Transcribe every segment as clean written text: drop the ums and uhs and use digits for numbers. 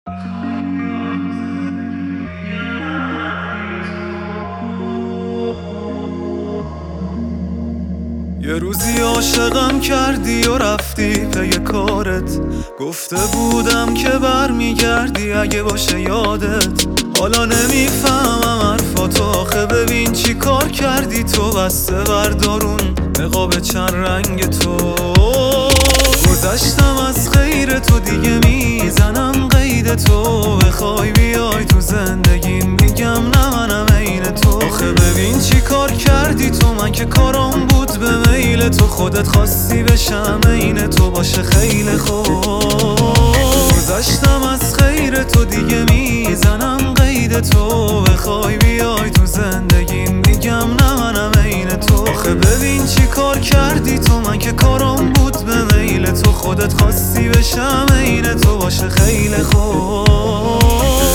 یه روزی عاشقم کردی و رفتی پی کارت، گفته بودم که برمیگردی اگه باشه یادت. حالا نمیفهمم حرفاتو، آخه ببین چی کار کردی تو. بسته بردارون نقاب چند رنگ تو. گذشتم از غیر تو، دیگه میزنم قید تو. بخوای بیای تو زندگی میگم نه منم عین تو. آخه ببین چی کار کردی تو، من که کارم بود به میل تو. خودت خواستی بشم عین تو، باشه خیلی خوب. گذشتم از غیر تو، دیگه میزنم قید تو. بخوای بیای تو زندگی میگم نه منم عین تو. آخه ببین چی کار کردی تو، من که کارم بود به میل تو. خودت خواستی بشم عین تو، باشه خیلی خوب.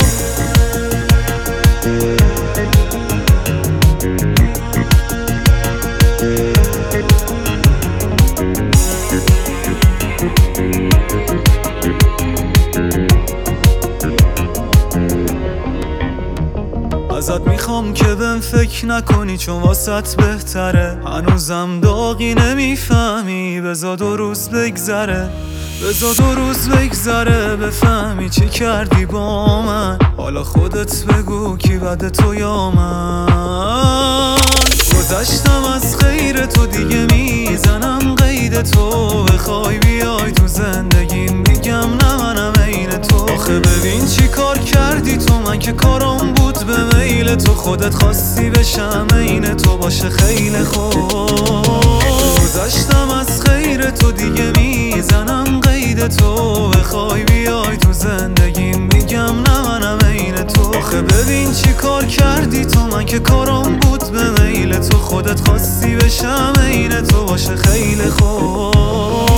ازت میخوام که بهم فکر نکنی، چون واسط بهتره. هنوزم داغی نمیفهمی، بذار 2 روز بگذره. بذار 2 روز بگذره بفهمی چی کردی با من. حالا خودت بگو کی بده تو یا من. گذشتم از غیر تو، دیگه میزنم قید تو. بخوای بیای تو زندگی میگم نه منم عین تو. آخه ببین چی کار کردی تو، من که کارم بود به میل تو. خودت خواستی بشم عین تو، باشه خیلی خوب. گذشتم از غیر تو، دیگه میزنم قید تو. بخوای بیای تو زندگی میگم نه منم عین تو. آخه ببین چی کار کردی تو، من که کارم بود به میل تو. خودت خواستی بشم عین تو، باشه خیلی خوب.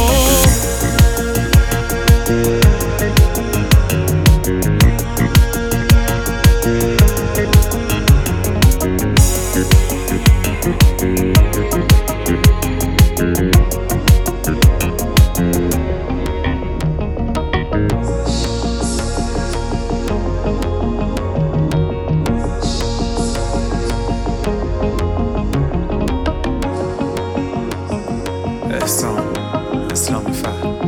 احسان اسلامی فر